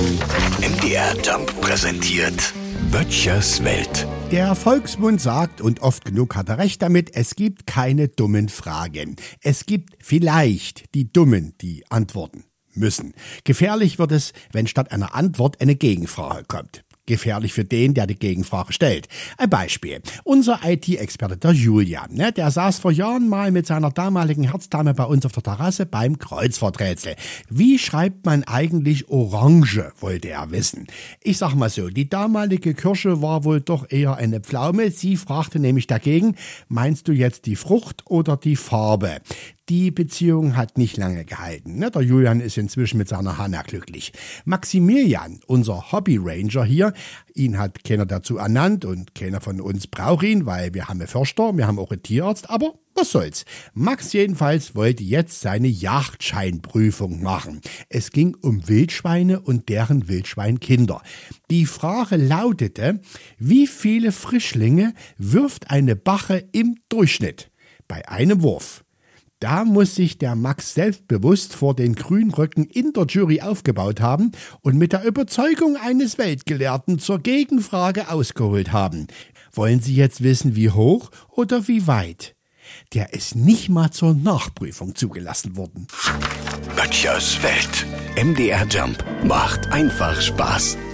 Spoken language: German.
MDR Jump präsentiert Böttchers Welt. Der Volksmund sagt, und oft genug hat er recht damit, es gibt keine dummen Fragen. Es gibt vielleicht die Dummen, die antworten müssen. Gefährlich wird es, wenn statt einer Antwort eine Gegenfrage kommt. Gefährlich für den, der die Gegenfrage stellt. Ein Beispiel. Unser IT-Experte, der Julian, der saß vor Jahren mal mit seiner damaligen Herzdame bei uns auf der Terrasse beim Kreuzworträtsel. Wie schreibt man eigentlich Orange, wollte er wissen. Ich sag mal so, die damalige Kirsche war wohl doch eher eine Pflaume. Sie fragte nämlich dagegen, meinst du jetzt die Frucht oder die Farbe? Die Beziehung hat nicht lange gehalten. Der Julian ist inzwischen mit seiner Hanna glücklich. Maximilian, unser Hobby-Ranger hier, ihn hat keiner dazu ernannt und keiner von uns braucht ihn, weil wir haben einen Förster, wir haben auch einen Tierarzt, aber was soll's. Max jedenfalls wollte jetzt seine Jagdscheinprüfung machen. Es ging um Wildschweine und deren Wildschweinkinder. Die Frage lautete, wie viele Frischlinge wirft eine Bache im Durchschnitt bei einem Wurf? Da muss sich der Max selbstbewusst vor den Grünröcken in der Jury aufgebaut haben und mit der Überzeugung eines Weltgelehrten zur Gegenfrage ausgeholt haben. Wollen Sie jetzt wissen, wie hoch oder wie weit? Der ist nicht mal zur Nachprüfung zugelassen worden. Böttchers Welt. MDR Jump macht einfach Spaß.